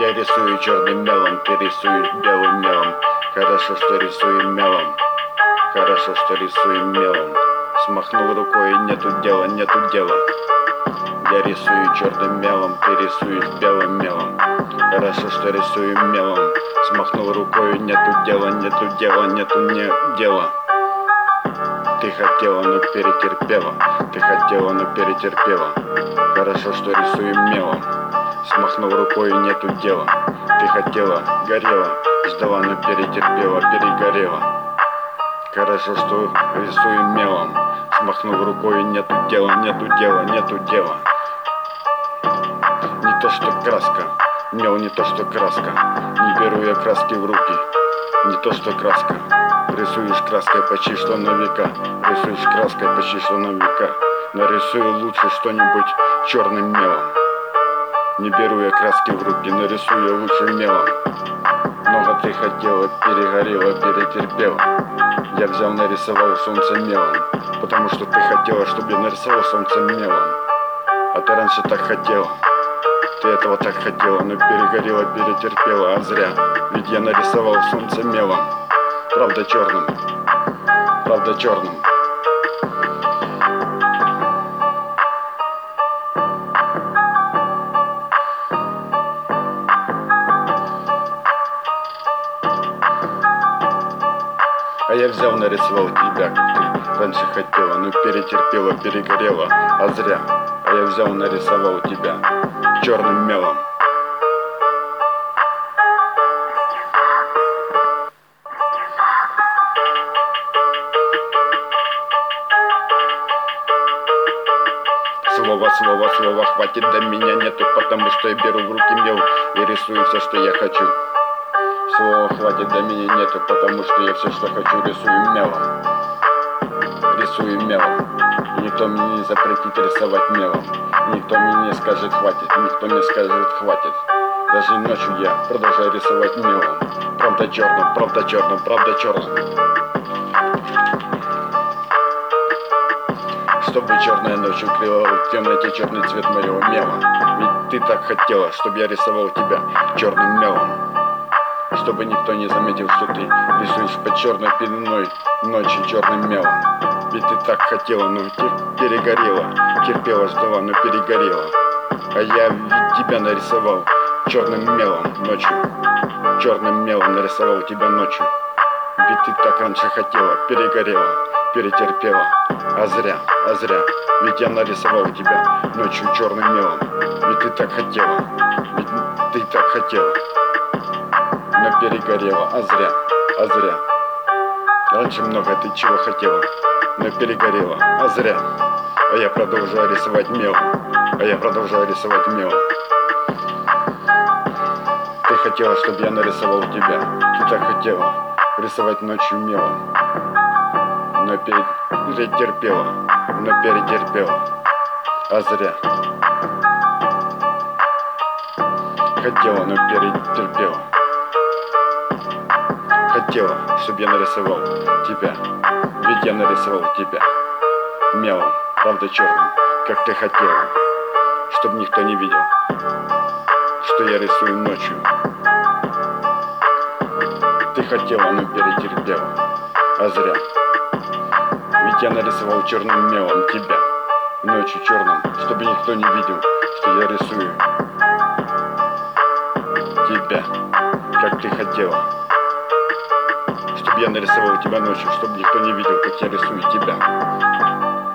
Я рисую черным мелом, ты рисуешь белым мелом. Хорошо, что рисуем мелом. Хорошо, что рисуем мелом. Смахнул рукой, нету дела, нету дела. Я рисую черным мелом, ты рисуешь белым мелом. Хорошо, что рисуем мелом. Смахнул рукой, нету дела, нету дела, нету не дела. Ты хотела, но перетерпела. Ты хотела, но перетерпела. Хорошо, что рисуем мелом. Смахнул рукой, нету дела. Ты хотела, горела, ждала, но перетерпела, перегорела. Хорошо, что рисуем мелом. Смахнул рукой, нету дела, нету дела, нету дела. Не то, что краска, мел не то, что краска. Не беру я краски в руки, не то, что краска. Рисуешь краской почти что на века. Рисуешь краской почти что на века. Нарисую лучше что-нибудь черным мелом. Не беру я краски в руки, нарисую лучше мелом. Много ты хотела, перегорела, перетерпела. Я взял, нарисовал солнце мелом. Потому что ты хотела, чтобы я нарисовал солнце мелом. А ты раньше так хотела. Ты этого так хотела, но перегорела, перетерпела, а зря. Ведь я нарисовал солнце мелом. Правда черным. Правда черным. А я взял, нарисовал тебя, как ты раньше хотела, но перетерпела, перегорела, а зря. А я взял, нарисовал тебя черным мелом. Слова, хватит, до меня нету, потому что я беру в руки мел и рисую все, что я хочу. Слова хватит, до меня нету, потому что я все, что хочу, рисую мелом. Рисую мелом. И никто мне не запретит рисовать мелом. Никто мне не скажет хватит, никто не скажет хватит. Даже ночью я продолжаю рисовать мелом. Правда черным, правда черным, правда черным. Чтобы черная ночь укрыла в темноте черный цвет моего мела. Ведь ты так хотела, чтобы я рисовал тебя черным мелом. Чтобы никто не заметил, что ты рисуешь под черной пеленой ночи черным мелом. Ведь ты так хотела, но перегорела. Терпела, ждала, но перегорела. А я ведь тебя нарисовал черным мелом ночью. Черным мелом нарисовал тебя ночью. Ведь ты так раньше хотела, перегорела, перетерпела. А зря, ведь я нарисовал тебя ночью черным мелом. Ведь ты так хотела, ведь ты так хотела, но перегорела, а зря. Раньше много ты чего хотела, но перегорела, а зря. А я продолжаю рисовать мелом, Ты хотела, чтобы я нарисовал тебя. Ты так хотела рисовать ночью мелом. Но перетерпела, а зря. Хотела, но перетерпела. Хотела, чтобы я нарисовал тебя. Ведь я нарисовал тебя мелом, правда черным, как ты хотела. Чтоб никто не видел, что я рисую ночью. Ты хотела, но перетерпела, а зря. Ведь я нарисовал черным мелом тебя ночью черным, чтобы никто не видел, что я рисую тебя, как ты хотела. Чтобы я нарисовал тебя ночью, чтобы никто не видел, как я рисую тебя.